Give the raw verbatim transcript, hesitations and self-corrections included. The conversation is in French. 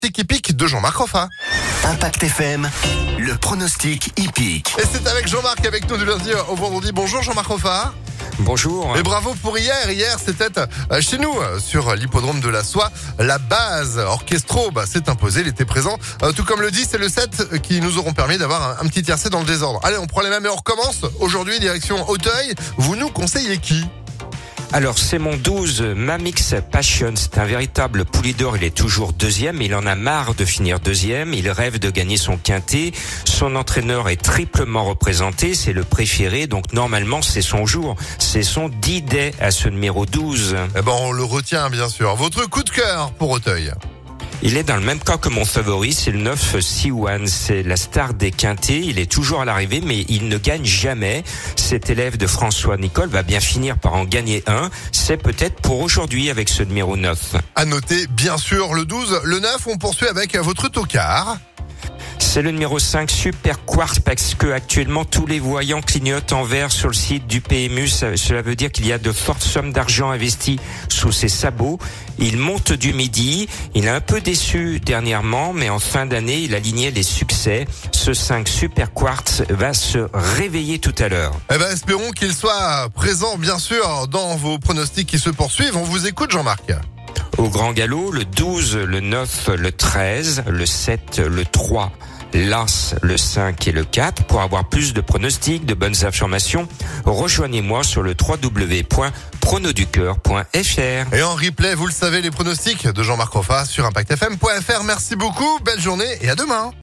pronostic hippique de Jean-Marc Roffa. Impact F M, le pronostic hippique. Et c'est avec Jean-Marc, avec nous du lundi au vendredi. Bonjour Jean-Marc Roffa. Bonjour. Et bravo pour hier. Hier, c'était chez nous, sur l'hippodrome de la Soie. La base Orchestro bah, s'est imposée, il était présent. Euh, tout comme le dit, c'est le sept qui nous auront permis d'avoir un, un petit tiercé dans le désordre. Allez, on prend les mêmes et on recommence. Aujourd'hui, direction Auteuil. Vous nous conseillez qui ? Alors, c'est mon douze, Mamix Passion. C'est un véritable poulie d'or. Il est toujours deuxième, mais il en a marre de finir deuxième. Il rêve de gagner son quintet. Son entraîneur est triplement représenté. C'est le préféré. Donc, normalement, c'est son jour. C'est son D-Day à ce numéro douze. Eh ben, on le retient, bien sûr. Votre coup de cœur pour Auteuil ? Il est dans le même cas que mon favori, c'est le neuf Siwan. C'est la star des quintets. Il est toujours à l'arrivée, mais il ne gagne jamais. Cet élève de François Nicole va bien finir par en gagner un. C'est peut-être pour aujourd'hui avec ce numéro neuf. À noter, bien sûr, le douze, le neuf, on poursuit avec votre tocard. C'est le numéro cinq, Super Quartz, parce que actuellement tous les voyants clignotent en vert sur le site du P M U. Ça, cela veut dire qu'il y a de fortes sommes d'argent investies sous ses sabots. Il monte du midi. Il est un peu déçu dernièrement, mais en fin d'année, il alignait les succès. Ce cinq, Super Quartz, va se réveiller tout à l'heure. Eh ben, espérons qu'il soit présent, bien sûr, dans vos pronostics qui se poursuivent. On vous écoute, Jean-Marc. Au grand galop, le douze, le neuf, le treize, le sept, le trois, l'As, le cinq et le quatre. Pour avoir plus de pronostics, de bonnes informations, rejoignez-moi sur le w w w point pronoducœur point f r. Et en replay, vous le savez, les pronostics de Jean-Marc Roffa sur impact f m point f r. Merci beaucoup, belle journée et à demain.